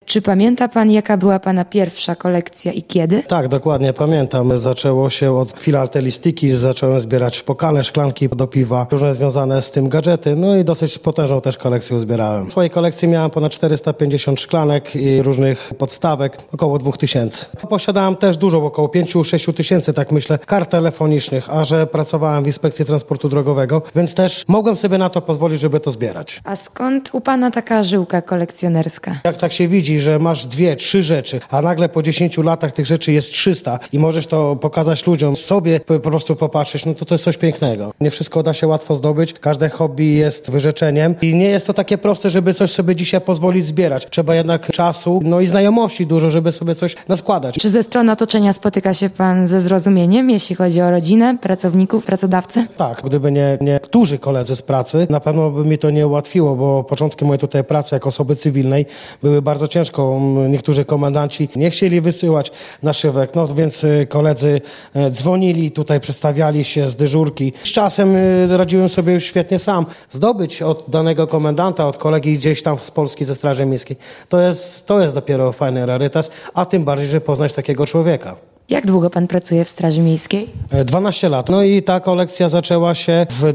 Czy pamięta pan, jaka była pana pierwsza kolekcja i kiedy? Tak, dokładnie pamiętam. Zaczęło się od filatelistyki, zacząłem zbierać pokale, szklanki do piwa, różne związane z tym gadżety, no i dosyć potężną też kolekcję uzbierałem. W swojej kolekcji miałem ponad 450 szklanek i różnych podstawek, około 2000. Posiadałem też dużo, około 5-6 tysięcy, tak myślę, kart telefonicznych, a że pracowałem w Inspekcji Transportu Drogowego, więc też mogłem sobie na to pozwolić, żeby to zbierać. A skąd u pana taka żyłka kolekcjonerska? Jak tak się widzi, że masz 2-3 rzeczy, a nagle po 10 latach tych rzeczy jest 300 i możesz to pokazać ludziom, sobie po prostu popatrzeć, no to jest coś pięknego. Nie wszystko da się łatwo zdobyć, każde hobby jest wyrzeczeniem i nie jest to takie proste, żeby coś sobie dzisiaj pozwolić zbierać. Trzeba jednak czasu, no i znajomości dużo, żeby sobie coś naskładać. Czy ze strony otoczenia spotyka się pan ze zrozumieniem, jeśli chodzi o rodzinę, pracowników, pracodawcę? Tak, gdyby nie niektórzy koledzy z pracy, na pewno by mi to nie ułatwiło, bo początki mojej tutaj pracy jako osoby cywilnej były bardzo ciężko. Niektórzy komendanci nie chcieli wysyłać naszywek, no więc koledzy dzwonili, tutaj przedstawiali się z dyżurki. Z czasem radziłem sobie już świetnie sam. Zdobyć od danego komendanta, od kolegi gdzieś tam z Polski, ze Straży Miejskiej, to jest dopiero fajny rarytas, a tym bardziej, że poznać takiego człowieka. Jak długo pan pracuje w Straży Miejskiej? 12 lat. No i ta kolekcja zaczęła się w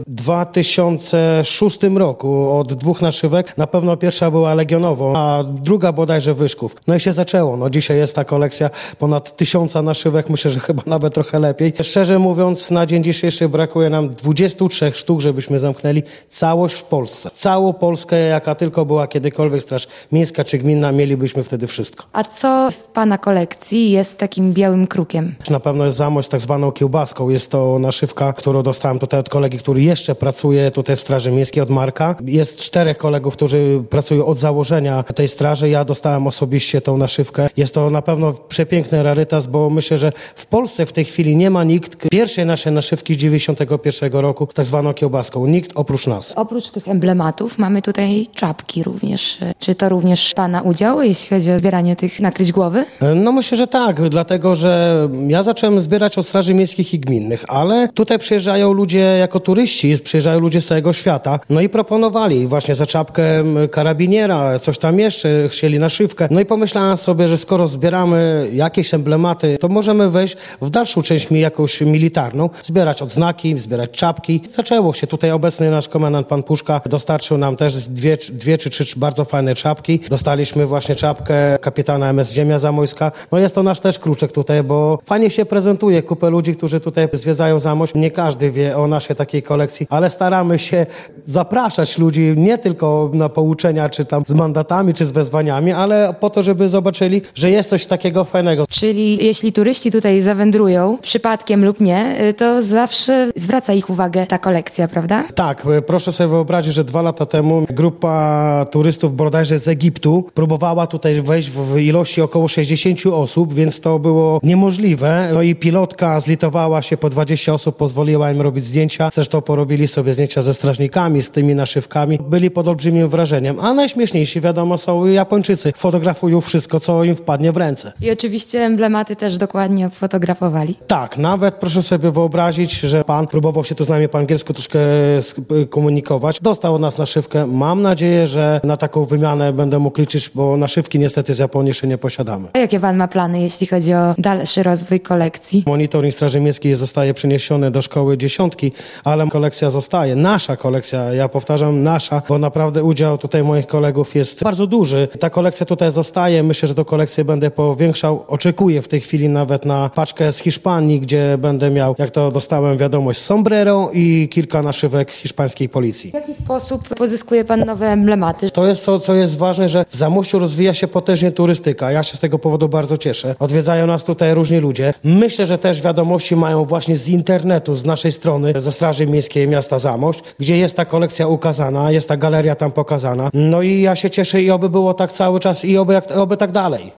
2006 roku od 2 naszywek. Na pewno pierwsza była Legionową, a druga bodajże Wyszków. No i się zaczęło. No dzisiaj jest ta kolekcja ponad 1000 naszywek. Myślę, że chyba nawet trochę lepiej. Szczerze mówiąc, na dzień dzisiejszy brakuje nam 23 sztuk, żebyśmy zamknęli całość w Polsce. Całą Polskę, jaka tylko była kiedykolwiek Straż Miejska czy gminna, mielibyśmy wtedy wszystko. A co w pana kolekcji jest takim białym krukiem? Na pewno jest zamość z tak zwaną kiełbaską. Jest to naszywka, którą dostałem tutaj od kolegi, który jeszcze pracuje tutaj w Straży Miejskiej, od Marka. Jest 4 kolegów, którzy pracują od założenia tej straży. Ja dostałem osobiście tą naszywkę. Jest to na pewno przepiękny rarytas, bo myślę, że w Polsce w tej chwili nie ma nikt pierwszej naszej naszywki z 91 roku z tak zwaną kiełbaską. Nikt oprócz nas. Oprócz tych emblematów mamy tutaj czapki również. Czy to również pana udział, jeśli chodzi o zbieranie tych nakryć głowy? No myślę, że tak, dlatego, że ja zacząłem zbierać od Straży Miejskich i Gminnych, ale tutaj przyjeżdżają ludzie jako turyści, przyjeżdżają ludzie z całego świata, no i proponowali właśnie za czapkę karabiniera, coś tam jeszcze, chcieli naszywkę. No i pomyślałem sobie, że skoro zbieramy jakieś emblematy, to możemy wejść w dalszą część jakąś militarną, zbierać odznaki, zbierać czapki. Zaczęło się. Tutaj obecny nasz komendant, pan Puszka, dostarczył nam też dwie czy 3 bardzo fajne czapki. Dostaliśmy właśnie czapkę kapitana MS Ziemia Zamojska. No jest to nasz też kruczek tutaj, bo fajnie się prezentuje. Kupę ludzi, którzy tutaj zwiedzają Zamość. Nie każdy wie o naszej takiej kolekcji, ale staramy się zapraszać ludzi nie tylko na pouczenia, czy tam z mandatami, czy z wezwaniami, ale po to, żeby zobaczyli, że jest coś takiego fajnego. Czyli jeśli turyści tutaj zawędrują, przypadkiem lub nie, to zawsze zwraca ich uwagę ta kolekcja, prawda? Tak, proszę sobie wyobrazić, że 2 lata temu grupa turystów bodajże z Egiptu próbowała tutaj wejść w ilości około 60 osób, więc to było niemożliwe. No i pilotka zlitowała się, po 20 osób pozwoliła im robić zdjęcia. Zresztą porobili sobie zdjęcia ze strażnikami, z tymi naszywkami. Byli pod olbrzymim wrażeniem. A najśmieszniejsi, wiadomo, są Japończycy. Fotografują wszystko, co im wpadnie w ręce. I oczywiście emblematy też dokładnie fotografowali. Tak, nawet proszę sobie wyobrazić, że pan próbował się tu z nami po angielsku troszkę komunikować. Dostał od nas naszywkę. Mam nadzieję, że na taką wymianę będę mógł liczyć, bo naszywki niestety z Japonii jeszcze nie posiadamy. A jakie pan ma plany, jeśli chodzi o dalszy rozwój kolekcji? Monitoring Straży Miejskiej zostaje przeniesiony do szkoły 10, ale kolekcja zostaje. Nasza kolekcja, ja powtarzam nasza, bo naprawdę udział tutaj moich kolegów jest bardzo duży. Ta kolekcja tutaj zostaje. Myślę, że tę kolekcję będę powiększał. Oczekuję w tej chwili nawet na paczkę z Hiszpanii, gdzie będę miał, jak to dostałem wiadomość, sombrero i kilka naszywek hiszpańskiej policji. W jaki sposób pozyskuje pan nowe emblematy? To jest to, co jest ważne, że w Zamościu rozwija się potężnie turystyka. Ja się z tego powodu bardzo cieszę. Odwiedzają nas tutaj różni ludzie. Myślę, że też wiadomości mają właśnie z internetu, z naszej strony, ze Straży Miejskiej Miasta Zamość, gdzie jest ta kolekcja ukazana, jest ta galeria tam pokazana. No i ja się cieszę i oby było tak cały czas i oby tak dalej.